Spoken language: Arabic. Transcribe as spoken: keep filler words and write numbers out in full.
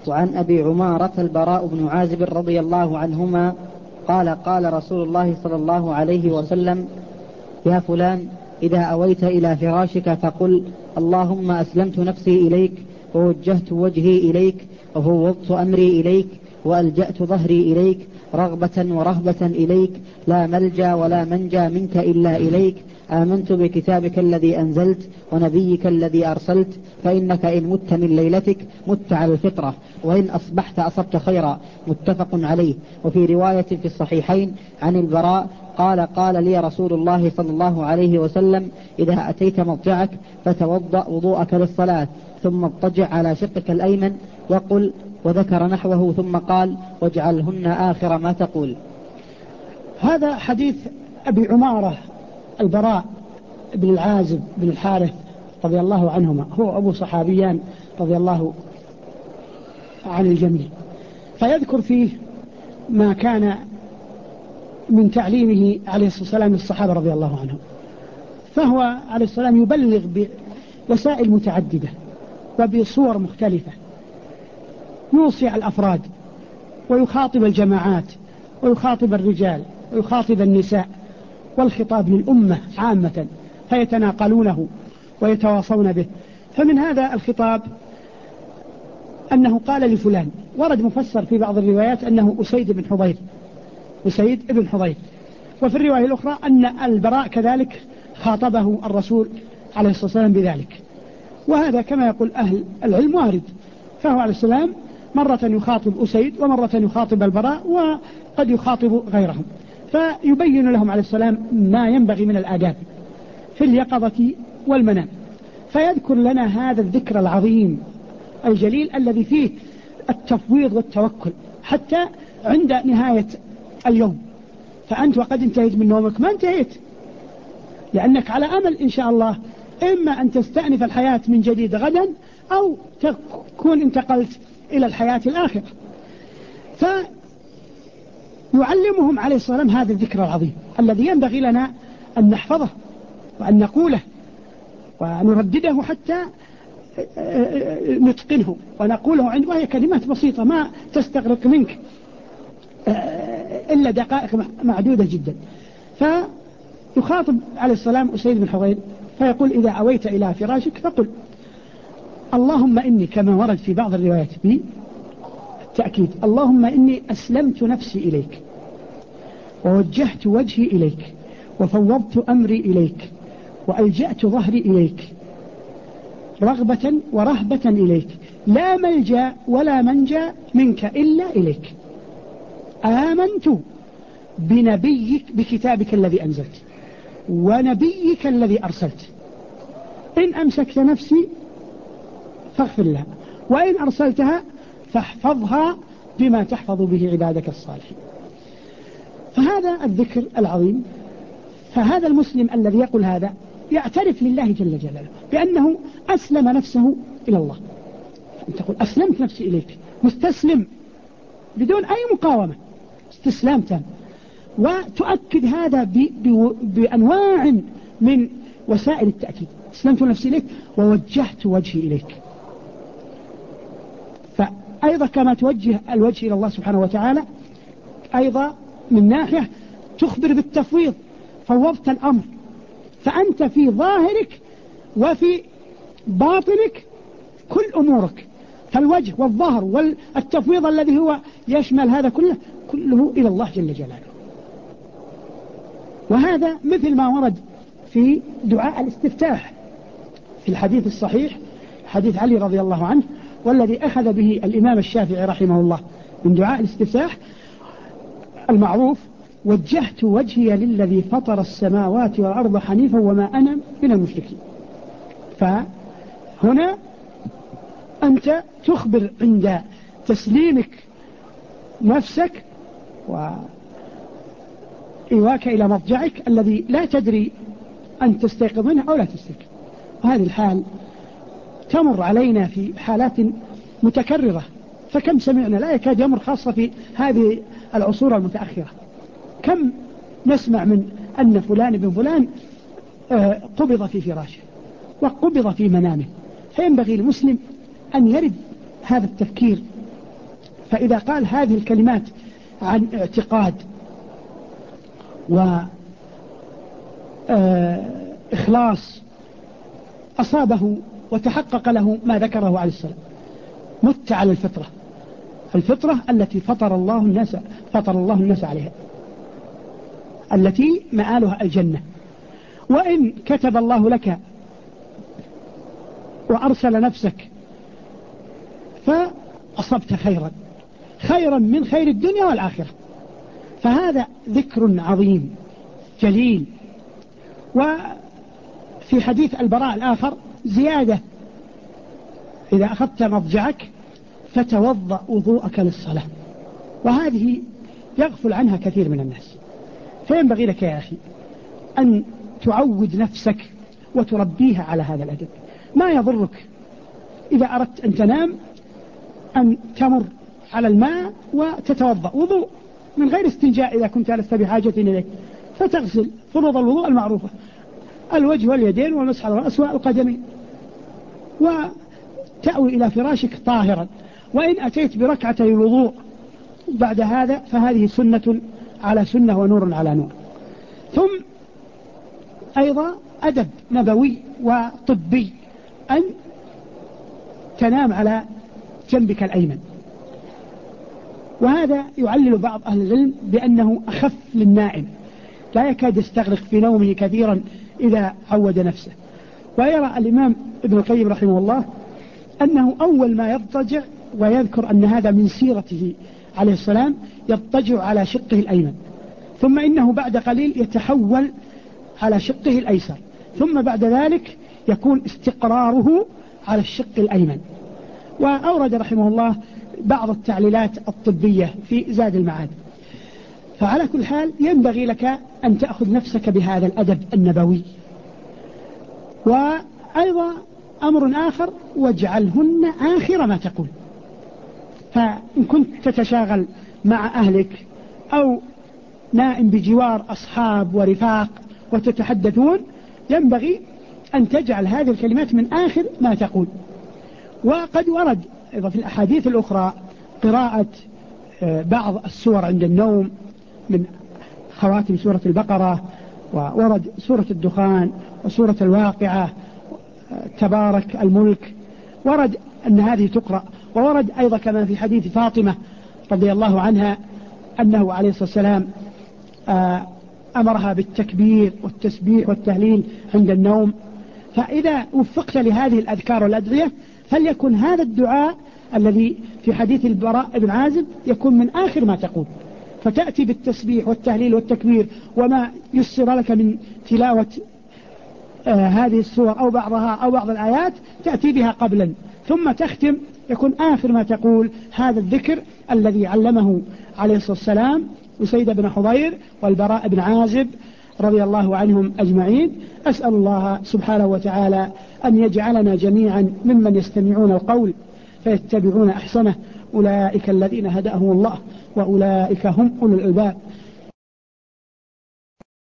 وعن أبي عمارة البراء بن عازب رضي الله عنهما قال قال رسول الله صلى الله عليه وسلم: يا فلان، إذا أويت إلى فراشك فقل: اللهم أسلمت نفسي إليك، ووجهت وجهي إليك، وفوضت أمري إليك، وألجأت ظهري إليك، رغبة ورهبة إليك، لا ملجأ ولا منجى منك إلا إليك، آمنت بكتابك الذي أنزلت ونبيك الذي أرسلت، فإنك إن مت من ليلتك مت على الفطرة، وإن أصبحت أصبت خيرا. متفق عليه. وفي رواية في الصحيحين عن البراء قال: قال لي رسول الله صلى الله عليه وسلم: إذا أتيت مضجعك فتوضأ وضوءك للصلاة، ثم اضطجع على شقك الأيمن وقل، وذكر نحوه، ثم قال: واجعلهن آخر ما تقول. هذا حديث أبي عمارة البراء بن العازب بن الحارث رضي الله عنهما، هو أبو صحابيان رضي الله عن الجميع، فيذكر فيه ما كان من تعليمه عليه الصلاة والسلام للصحابة رضي الله عنهم. فهو عليه الصلاة والسلام يبلغ بوسائل متعددة وبصور مختلفة، يوصي الأفراد ويخاطب الجماعات ويخاطب الرجال ويخاطب النساء، والخطاب للأمة عامة، فيتناقلونه ويتواصون به. فمن هذا الخطاب أنه قال لفلان، ورد مفسر في بعض الروايات أنه أسيد بن حضير أسيد بن حضير وفي الرواية الأخرى أن البراء كذلك خاطبه الرسول عليه الصلاة والسلام بذلك. وهذا كما يقول أهل العلم وارد، فهو عليه السلام مرة يخاطب أسيد ومرة يخاطب البراء وقد يخاطب غيرهم، فيبين لهم عليه السلام ما ينبغي من الآداب في اليقظة والمنام. فيذكر لنا هذا الذكر العظيم الجليل الذي فيه التفويض والتوكل حتى عند نهاية اليوم. فأنت وقد انتهيت من نومك ما انتهيت، لأنك على أمل إن شاء الله إما أن تستأنف الحياة من جديد غدا أو تكون انتقلت إلى الحياة الآخرة. فيعلمهم عليه الصلاة والسلام هذا الذكر العظيم الذي ينبغي لنا أن نحفظه وأن نقوله ونردده حتى نتقنه ونقوله عند، وهي كلمات بسيطة ما تستغرق منك إلا دقائق معدودة جدا. فيخاطب عليه السلام أسيد بن حضير فيقول: إذا أويت إلى فراشك فقل: اللهم إني، كما ورد في بعض الروايات بالتأكيد: اللهم إني أسلمت نفسي إليك، ووجهت وجهي إليك، وفوضت أمري إليك، وألجأت ظهري إليك، رغبة ورهبة إليك، لا ملجأ ولا منجى منك إلا إليك، آمنت بنبيك بكتابك الذي أنزلت ونبيك الذي أرسلت، إن أمسكت نفسي فاغفر لها، وإن أرسلتها فاحفظها بما تحفظ به عبادك الصالحين. فهذا الذكر العظيم. فهذا المسلم الذي يقول هذا يعترف لله جل جلاله بأنه أسلم نفسه إلى الله. أن تقول: أسلمت نفسي إليك، مستسلم بدون أي مقاومة، استسلام تام. وتؤكد هذا ب... ب... بأنواع من وسائل التأكيد: أسلمت نفسي إليك، ووجهت وجهي إليك. فأيضا كما توجه الوجه إلى الله سبحانه وتعالى، أيضا من ناحية تخبر بالتفويض، فوضت الأمر، فأنت في ظاهرك وفي باطنك كل أمورك، فالوجه والظهر والتفويض الذي هو يشمل هذا كله كله إلى الله جل جلاله. وهذا مثل ما ورد في دعاء الاستفتاح في الحديث الصحيح، حديث علي رضي الله عنه، والذي أخذ به الإمام الشافعي رحمه الله من دعاء الاستفتاح المعروف: وجهت وجهي للذي فطر السماوات والأرض حنيفا وما أنا من المشركين. فهنا أنت تخبر عند تسليمك نفسك وإيواك إلى مضجعك الذي لا تدري أن تستيقظ منه أو لا تستيقظ. وهذه الحال تمر علينا في حالات متكررة، فكم سمعنا، لا يكاد يمر، خاصة في هذه العصور المتأخرة، كم نسمع من أن فلان بن فلان قبض في فراشه وقبض في منامه. فينبغي المسلم أن يرد هذا التفكير فإذا قال هذه الكلمات عن اعتقاد وإخلاص أصابه وتحقق له ما ذكره عليه السلام. مت على الفطرة، الفطرة التي فطر الله الناس فطر الله الناس عليها، التي مآلها الجنة. وإن كتب الله لك وأرسل نفسك فأصبت خيرا، خيرا من خير الدنيا والآخرة. فهذا ذكر عظيم جليل. وفي حديث البراء الآخر زيادة: إذا أخذت مضجعك فتوضأ وضوءك للصلاة. وهذه يغفل عنها كثير من الناس. فينبغي لك يا أخي أن تعود نفسك وتربيها على هذا الأدب. ما يضرك إذا أردت أن تنام أن تمر على الماء وتتوضأ وضوء من غير استنجاء إذا كنت لست بحاجة إليه، فتغسل فروض الوضوء المعروفة: الوجه واليدين والمسح على الرأس والقدمين، وتأوي إلى فراشك طاهرا. وإن أتيت بركعتي الوضوء بعد هذا فهذه سنة على سنة ونور على نور. ثم أيضا أدب نبوي وطبي أن تنام على جنبك الأيمن. وهذا يعلل بعض أهل العلم بأنه أخف للنائم، لا يكاد يستغرق في نومه كثيرا إذا عود نفسه. ويرى الإمام ابن القيم رحمه الله أنه أول ما يضطجع، ويذكر أن هذا من سيرته عليه السلام، يضطجع على شقه الأيمن، ثم إنه بعد قليل يتحول على شقه الأيسر، ثم بعد ذلك يكون استقراره على الشق الأيمن. وأورد رحمه الله بعض التعليلات الطبية في زاد المعاد. فعلى كل حال ينبغي لك أن تأخذ نفسك بهذا الأدب النبوي. وأيضا أمر آخر: واجعلهن آخر ما تقول. فإن كنت تتشاغل مع أهلك أو نائم بجوار أصحاب ورفاق وتتحدثون، ينبغي أن تجعل هذه الكلمات من آخر ما تقول. وقد ورد أيضا في الأحاديث الأخرى قراءة بعض السور عند النوم من خواتم سورة البقرة، وورد سورة الدخان وسورة الواقعة، تبارك الملك، ورد أن هذه تقرأ. وورد أيضا كما في حديث فاطمة رضي الله عنها أنه عليه الصلاة والسلام أمرها بالتكبير والتسبيح والتهليل عند النوم. فإذا وفقت لهذه الأذكار والأدعية فليكن هذا الدعاء الذي في حديث البراء بن عازب يكون من آخر ما تقول، فتأتي بالتسبيح والتهليل والتكبير وما يسر لك من تلاوة آه هذه السور أو بعضها أو بعض الآيات تأتي بها قبلا، ثم تختم يكون آخر ما تقول هذا الذكر الذي علمه عليه الصلاة والسلام أسيد بن حضير والبراء بن عازب رضي الله عنهم أجمعين. أسأل الله سبحانه وتعالى أن يجعلنا جميعا ممن يستمعون القول فيتبعون أحسنه. أولئك الذين هداهم الله وأولئك هم أولو الألباب.